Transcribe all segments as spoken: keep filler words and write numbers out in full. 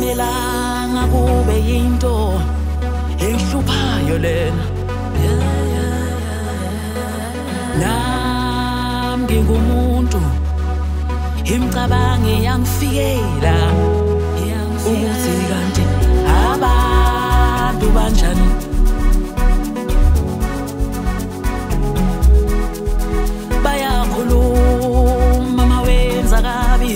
akumelanga kube yinto enhluphayo lena. Nami ngingumuntu, imicabango yangifikela ukuthi kanti abantu banjani. Bayakhuluma mawenza kabi,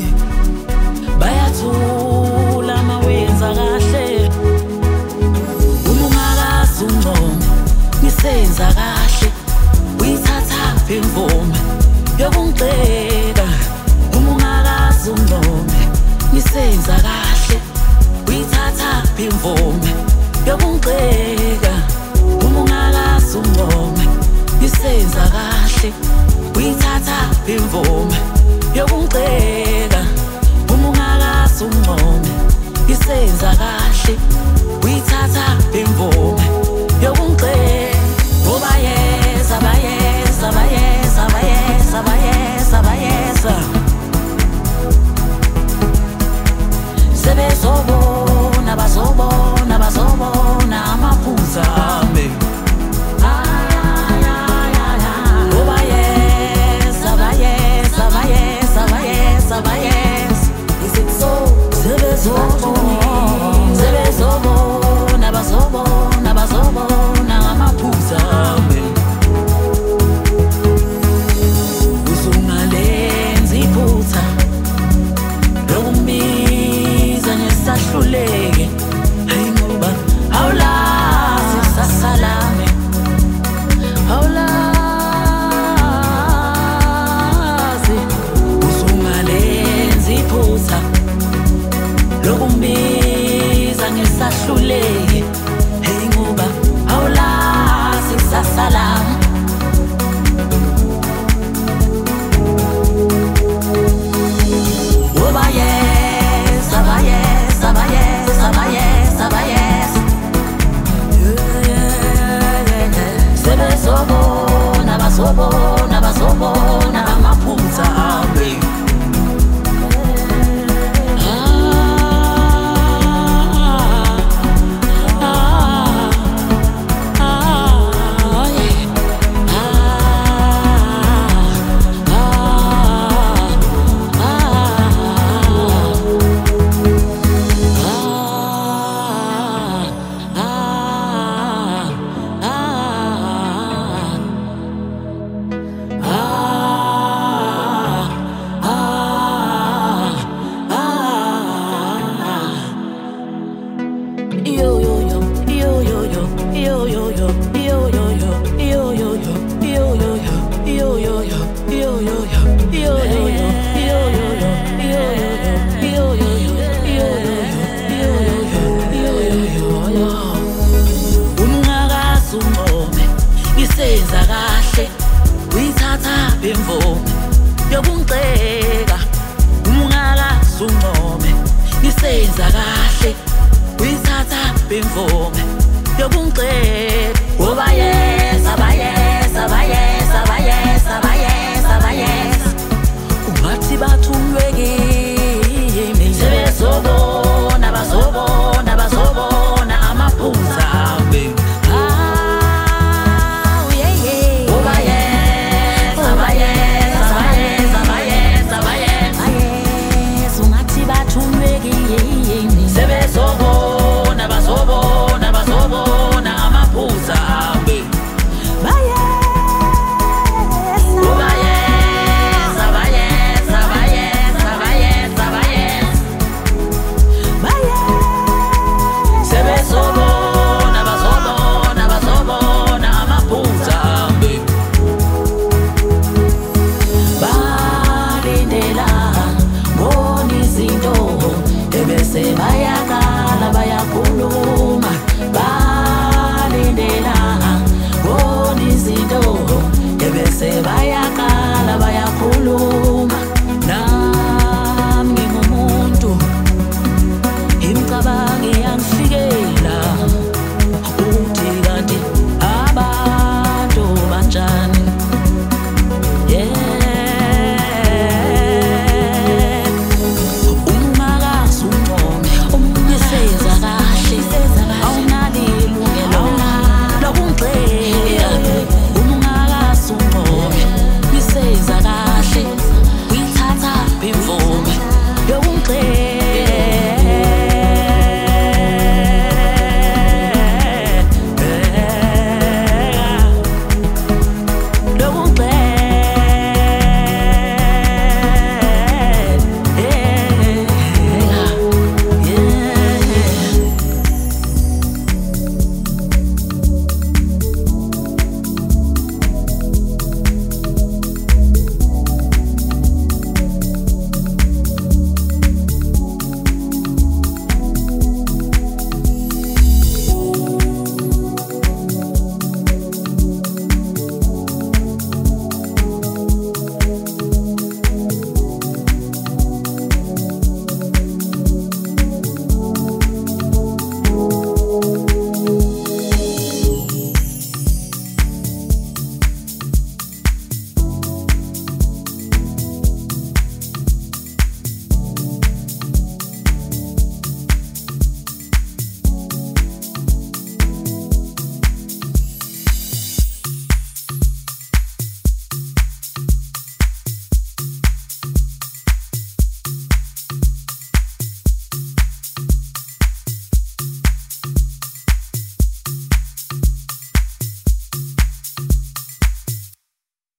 bayathula mawenza kahle. Uma ungakazi ungcono ngisenza kahle, uyithatha imvume yokungixeka. Uma ungakazi ungcono ngisenza kahle, uyithatha imvume yokungixeka. Uma ungakazi ungcono ngisenza kahle, uyithatha imvume yokungixeka. Uma ungakazi ungcono ngisenza kahle, uyithatha imvume yokungixeka. Ngoba yeza bayeza bayeza bayeza bayeza bayeza sebezobona bazobona bazobona amaphuzu ami. Ngoba yeza bayeza bayeza bayeza bayeza sebezobona sebezobona bazobona bazobona amaphuzu ami. Usungalenzi iphutha lokumbiza ngesahluleke, hayi ngoba awulazi sasalame, awulazi. Usungalenzi iphutha lokumbiza ngesahluleke, hayi ngoba awulazi sasalame. Bayeza, bayeza, bayeza, bayeza, bayeza sebezobona bazobona bazobona amaphuzu ami. Ungakazi ungcono ngisenza kahle, uyithatha imvume yokungixeka. Ungakazi ungcono ngisenza kahle, uyithatha imvume yokungixeka. Ngoba yeza bayeza bayeza bayeza bayeza bayeza ungathi bathulwe kimi sebezobo